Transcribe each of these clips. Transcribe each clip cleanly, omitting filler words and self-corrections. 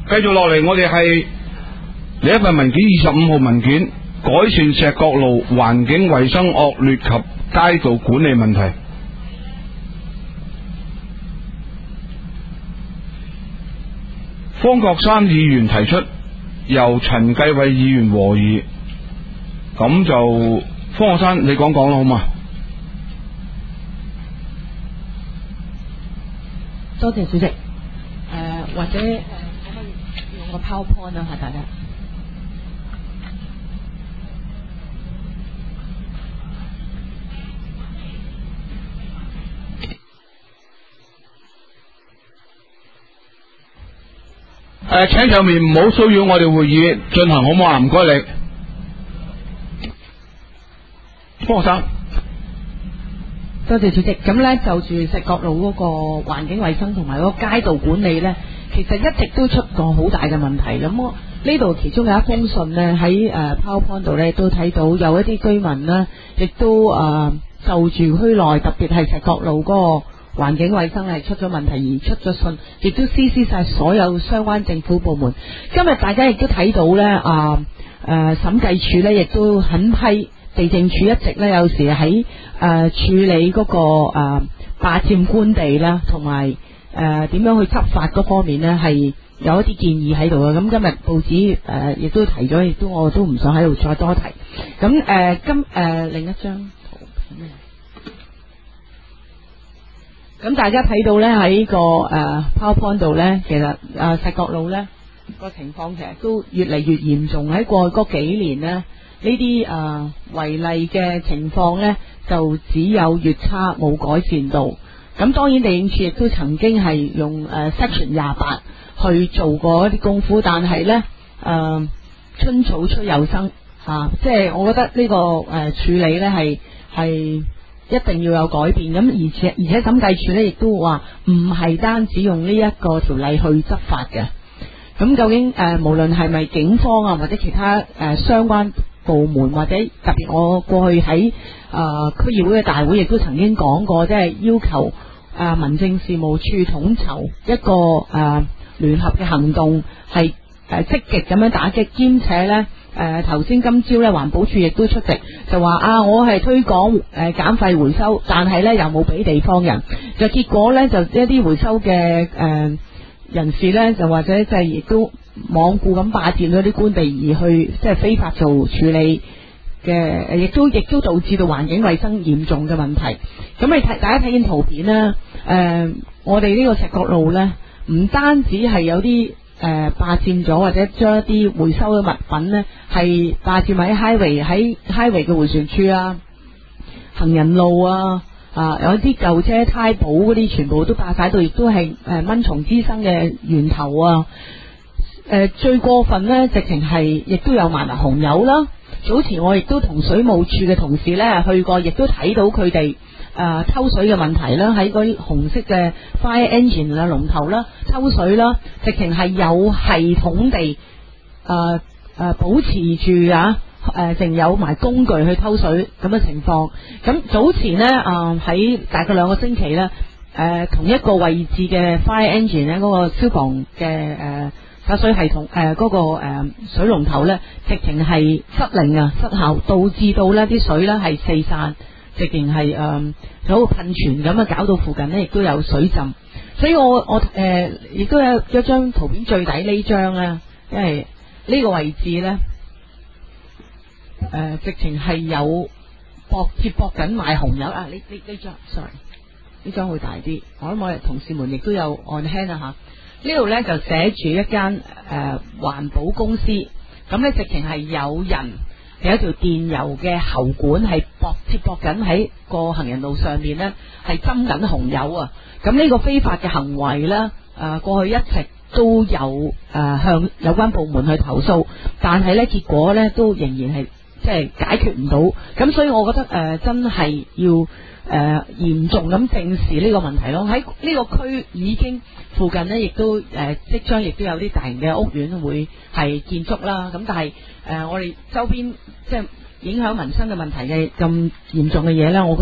繼續落嚟，我哋係另一份文件25號文件，改善石角路環境衛生惡劣及街道管理問題。方國珊議員提出，由陳繼偉議員和議。咁就方國珊，你講講啦，好嘛？ 多謝主席。或者可唔可以用個 PowerPoint 啊？大家。 請上面唔好騷擾我哋會議進行，好唔好啊？唔該你，方國珊。 多謝主席。咁呢，就住石角路嗰個環境衛生同埋嗰個街道管理呢，其實一直都出過好大嘅問題。咁我呢度其中有一封信呢，喺PowerPoint 度呢都睇到有一啲居民呢，亦都就住區內特別係石角路嗰個環境衛生係出咗問題而出咗信，亦都CC晒所有相關政府部門。今日大家亦都睇到呢，審計署呢亦都狠批地政署一直呢，有時喺處理嗰個霸佔官地啦，同埋點樣去執法嗰方面呢，係有一啲建議喺度嘅。咁今日報紙亦都提咗，亦都我都唔想喺度再多提。咁另一張圖片咩？咁大家睇到呢，喺個PowerPoint 度呢，其實石角路呢個情況其實都越嚟越嚴重。喺過去嗰幾年呢，呢啲違例嘅情況呢，就只有越差冇改善到。咁當然地政處亦都曾經係用Section 28去做過一啲功夫，但係呢，春草出又生即係我覺得呢個處理呢係一定要有改變。咁而且審計處呢亦都話唔係單止用呢一個條例去執法嘅。咁究竟無論係咪警方啊或者其他相關部門，或者特別我過去喺區議會嘅大會亦都曾經講過，即係要求民政事務處統籌一個聯合嘅行動，係積極咁樣打擊，兼且呢頭先今朝呢環保署亦都出席，就話我係推廣減廢回收，但係呢又冇俾地方人，就結果呢就一啲回收嘅人士呢，就或者即係亦都罔顧咁霸佔咗啲官地而去即係非法做處理嘅，亦都導致到環境衛生嚴重嘅問題。咁大家睇見圖片啦，我哋呢個石角路呢，唔單止係有啲霸佔咗，或者將一啲回收嘅物品呢係霸佔喺 highway 嘅迴旋處啊、行人路啊。有啲舊車胎保嗰啲全部都霸晒到，亦都係蚊蟲滋生嘅源頭啊！最過分呢，直情係亦都有埋紅油啦。早前我亦都同水務處嘅同事呢去過，亦都睇到佢哋抽水嘅問題啦，喺嗰啲紅色嘅 fire engine 啊龍頭啦抽水啦，直情係有系統地保持住淨有埋工具去偷水咁嘅情況。咁早前呢，喺大概2個星期呢，同一個位置嘅 fire engine 呢，嗰個消防嘅灑水系統嗰個水龍頭呢，直情係失靈失效，導致到呢啲水呢係四散，直情係有個噴泉咁搞到附近呢亦都有水浸。所以我亦都有一張圖片，最底呢張呢，因為呢個位置呢。直情係有接駁緊賣紅油呢張 sorry 呢張會大啲，我諗我哋同事們亦都有 on hand 呢度呢就寫住一間環保公司，咁呢直情係有人有一條電油嘅喉管係接駁緊喺個行人路上面呢，係斟緊紅油啊！咁呢個非法嘅行為呢，過去一直都有向有關部門去投訴，但係呢結果呢都仍然係即係解決唔到。咁所以我覺得真係要嚴重咁正視呢個問題咯。喺呢個區已經附近呢亦都即將亦都有啲大型嘅屋苑會係建築啦。咁但係我哋周邊即係影響民生嘅問題嘅咁嚴重嘅嘢呢，我覺得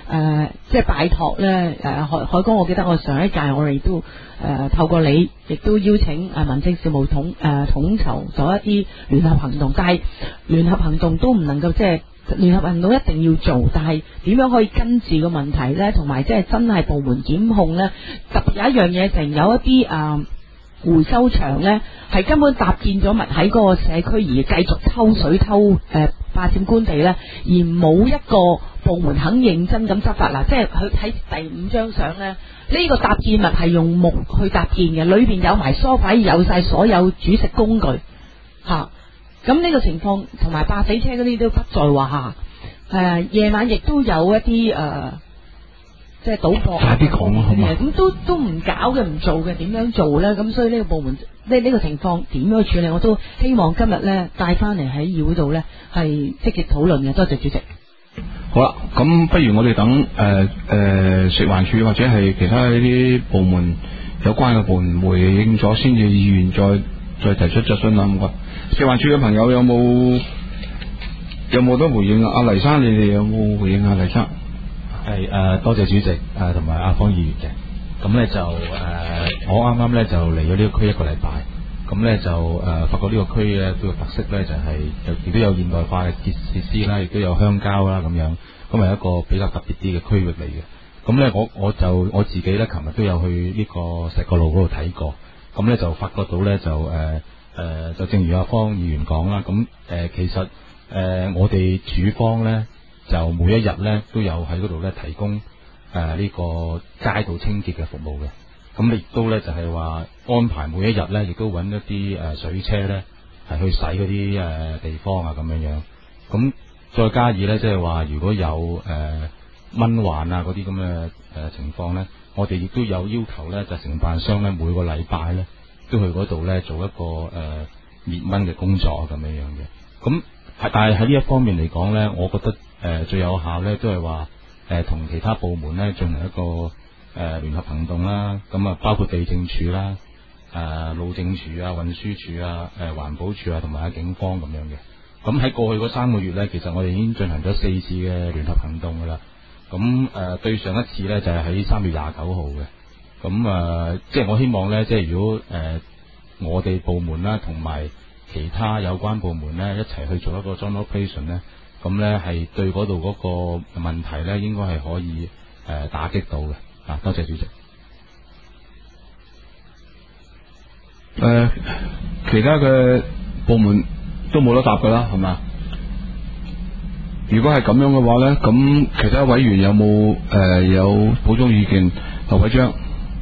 即係拜託咧，海哥，我記得我上一屆我哋都透過你，亦都邀請民政事務統籌咗一啲聯合行動，但係聯合行動都唔能夠即係聯合行動一定要做，但係點樣可以根治個問題咧？同埋即係真係部門檢控咧，特別有一樣嘢，成有一啲回收場呢係根本搭建咗物喺嗰個社區，而繼續抽水霸佔官地呢，而冇一個部門肯認真咁執法。嗱，即係佢睇第5張相呢，呢個搭建物係用木去搭建嘅，裏邊有埋梳化，有晒所有煮食工具吓。咁呢個情況同埋霸死車嗰啲都不在話下。夜晚亦都有一啲即係賭博， 快啲講啦，好嘛？ 咁都唔搞嘅，唔做嘅，點樣做呢？咁所以呢個部門呢個情況點樣處理，我都希望今日呢帶翻嚟喺議會度呢係積極討論嘅。多謝主席。 好啦，咁不如我哋等食環署或者係其他呢啲部門有關嘅部門回應咗，先至議員再提出質詢啦。唔該，食環署嘅朋友有冇得回應啊？阿黎生，你哋有冇回應啊？黎生？ 係多謝主席同埋阿方議員嘅。咁咧就我啱啱咧就嚟咗呢個區1個禮拜，咁咧就發覺呢個區咧都有特色咧，就係亦都有現代化嘅設施啦，亦都有鄉郊啦咁樣，咁係一個比較特別啲嘅區域嚟嘅。咁咧我自己咧琴日都有去呢個石角路嗰度睇過，咁咧就發覺到咧就正如阿方議員講啦，咁其實我哋署方咧就每一日咧都有喺嗰度咧提供呢個街道清潔嘅服務嘅，咁亦都咧就係話安排每一日咧，亦都揾一啲水車咧係去洗嗰啲地方啊咁樣樣，咁再加以咧即係話如果有蚊患啊嗰啲咁嘅情況咧，我哋亦都有要求咧，就承辦商咧每個禮拜咧都去嗰度咧做一個滅蚊嘅工作啊咁樣樣嘅，咁但係喺呢一方面嚟講咧，我覺得最有效咧都係話同其他部門咧進行一個聯合行動啦，咁啊包括地政署啦、路政署啊、運輸署啊、環保署啊同埋警方咁樣嘅。咁喺過去嗰3個月咧，其實我哋已經進行咗4次嘅聯合行動噶啦。咁對上一次咧就係喺3月29號嘅。咁即係我希望咧，即係如果我哋部門啦同埋其他有關部門咧一齊去做一個 joint operation 咧，咁咧係對嗰度嗰個問題咧應該係可以打擊到嘅。多謝主席。 其他嘅部門都冇得答噶啦，係嘛？如果係咁樣嘅話咧，咁其他委員有冇有補充意見？劉偉章。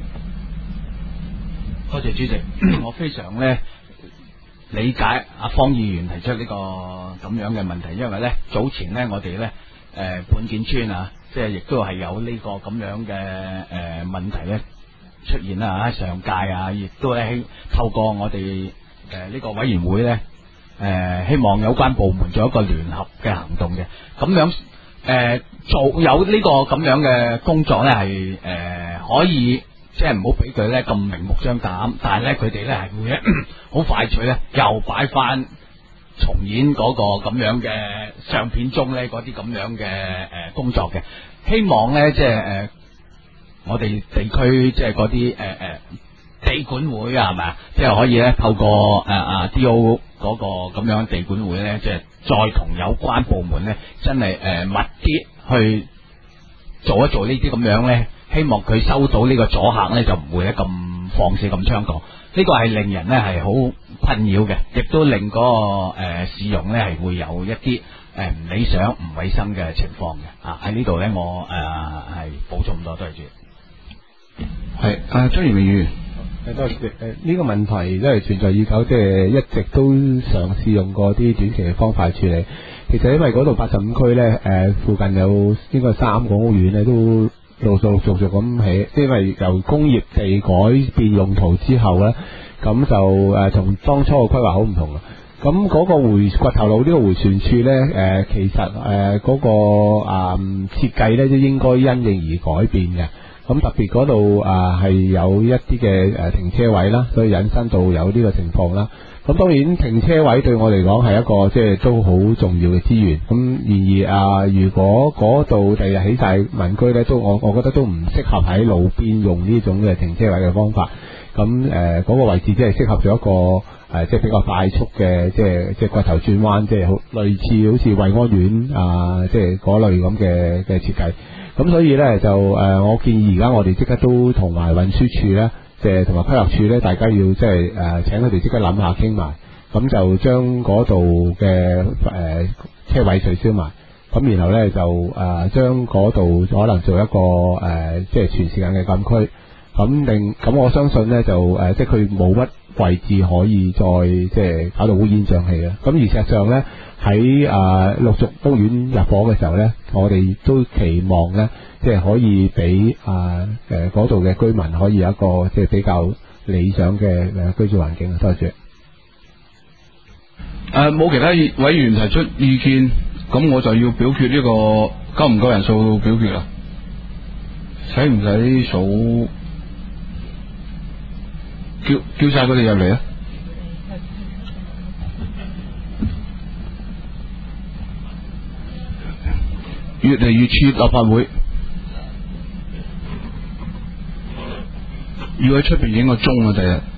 多謝主席，我非常咧理解阿方議員提出呢個咁樣嘅問題，因為咧早前咧我哋咧判建村啊，即係亦都係有呢個咁樣嘅問題咧出現啦，上屆啊，亦都咧透過我哋呢個委員會咧希望有關部門做一個聯合嘅行動嘅，咁樣做有呢個咁樣嘅工作咧係可以。即係唔好俾佢咧咁明目張膽，但係咧佢哋咧係會好快脆咧又擺翻重演嗰個咁樣嘅相片中咧嗰啲咁樣嘅工作嘅。希望咧即係我哋地區即係嗰啲地管會啊，係咪啊？即係可以咧透過DO 嗰個咁樣地管會咧，即係再同有關部門咧真係密啲去做一做呢啲咁樣咧。希望佢收到呢個阻嚇咧，就唔會咧咁放肆咁猖狂。呢個係令人咧係好困擾嘅，亦都令嗰個市容咧係會有一啲唔理想、唔衛生嘅情況嘅。喺呢度咧，我係補充唔多，多謝主席。 係張賢明議員。 多謝呢個問題都係存在已久，即係一直都嘗試用過啲短期嘅方法處理。其實因為嗰度85區咧，附近有應該3個屋苑咧都。陸續咁起，因為由工業地改變用途之後咧，咁就同當初嘅規劃好唔同啦。咁嗰個掘頭路呢個回旋處咧，其實嗰個設計咧都應該因應而改變嘅。 咁特別嗰度係有一啲嘅停車位啦，所以引申到有呢個情況啦。咁當然停車位對我嚟講係一個即係都好重要嘅資源。咁然而如果嗰度第日起晒民居咧，都我覺得都唔適合喺路邊用呢種嘅停車位嘅方法。咁嗰個位置即係適合咗一個即係比較快速嘅即係骨頭轉彎，即係好類似好似惠安苑即係嗰類咁嘅設計。咁所以咧就我建議而家我哋即刻都同埋運輸署咧，即係同埋規劃署咧，大家要即係請佢哋即刻諗下傾埋，咁就將嗰度嘅車位取消埋，咁然後咧就將嗰度可能做一個即係全時間嘅禁區，咁我相信咧就即係佢冇乜位置可以再即係搞到烏煙瘴氣啦。咁而事實上咧喺陸續屋苑入伙嘅時候咧，我哋都期望咧即係可以俾嗰度嘅居民可以有一個即係比較理想嘅居住環境。多謝。 冇其他委員提出意見，咁我就要表決呢個夠唔夠人數表決啦？使唔使數？叫晒佢哋入嚟啊！越嚟越似立法會，要喺出邊影個鐘啊！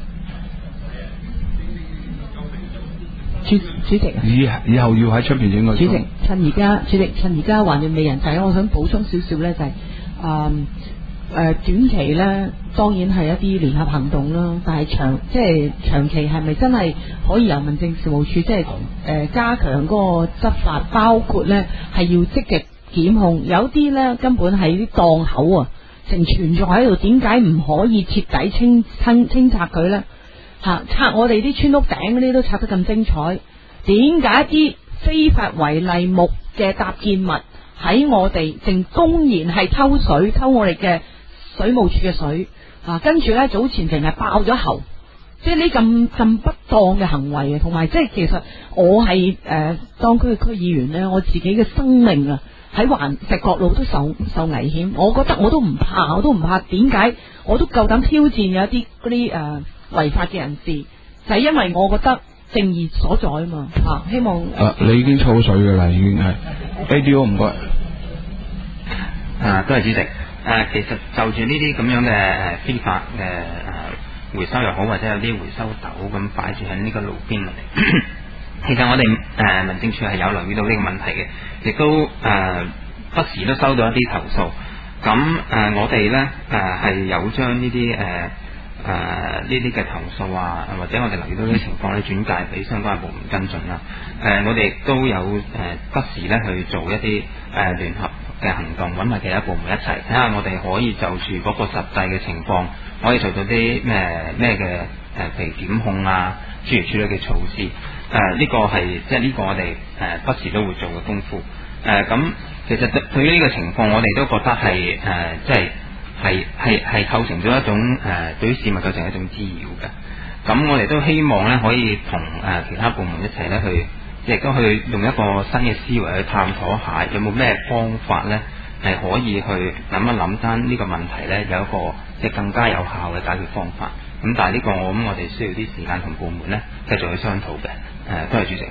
第日主席， 以後要喺出邊影個鐘。 主席，趁而家還未人提，我想補充少少咧，就係短期咧，當然係一啲聯合行動啦，但係長期係咪真係可以由民政事務處即係加強嗰個執法，包括咧係要積極檢控，有啲咧根本係啲檔口啊，成存在喺度，點解唔可以徹底清拆佢咧？拆我哋啲村屋頂嗰啲都拆得咁精彩，點解一啲非法違例木嘅搭建物喺我哋正公然係偷我哋嘅水務處嘅水跟住咧早前淨係爆咗喉，即係呢咁不當嘅行為啊，同埋即係其實我係當區嘅區議員咧，我自己嘅生命啊喺石角路都受危險，我覺得我都唔怕，點解我都夠膽挑戰有一啲嗰啲違法嘅人士，就係因為我覺得正義所在啊嘛希望你已經抽水噶啦，已經係 ADO 唔該。 多謝主席。其實就住呢啲咁樣嘅非法嘅回收又好，或者有啲回收斗咁擺住喺呢個路邊嚟，其實我哋民政處係有留意到呢個問題嘅，亦都不時都收到一啲投訴。咁我哋咧係有將呢啲呢啲嘅投訴或者我哋留意到呢啲情況咧轉介俾相關部門跟進啦。我哋亦都有不時咧去做一啲聯合嘅行動，揾埋其他部門一齊睇下我哋可以就住嗰個實際嘅情況，可以做到啲咩嘅譬如檢控諸如此類嘅措施。呢個係即係呢個我哋不時都會做嘅功夫。咁其實對於呢個情況，我哋都覺得係即係構成咗一種對於市民構成一種滋擾嘅。咁我哋都希望咧可以同其他部門一齊咧去，亦都去用一個新嘅思維去探討一下，有冇咩方法咧係可以去諗一諗單呢個問題咧有一個即係更加有效嘅解決方法。咁但係呢個我諗我哋需要啲時間同部門咧繼續去商討嘅。多謝主席。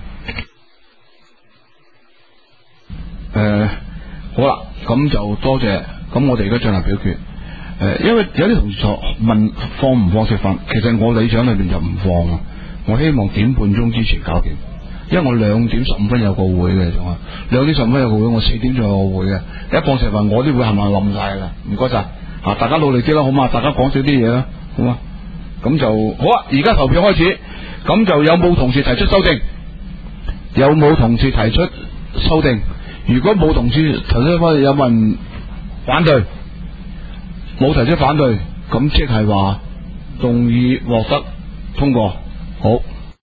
好啦，咁就多謝。咁我哋而家進行表決。因為有啲同事問放唔放食飯，其實我理想裏邊就唔放啊。我希望點半鐘之前搞掂，因為我2點15分有個會嘅，仲啊2點15分有個會，我4點仲有個會嘅。一放食飯，我啲會係咪冧晒啦？唔該晒，大家努力啲啦，好嘛？大家講少啲嘢啦，好嘛？咁就好啊！而家投票開始，咁就有冇同事提出修正？有冇同事提出修訂？如果冇同事提出翻，有冇人反對？冇提出反對，咁即係話動議獲得通過。好。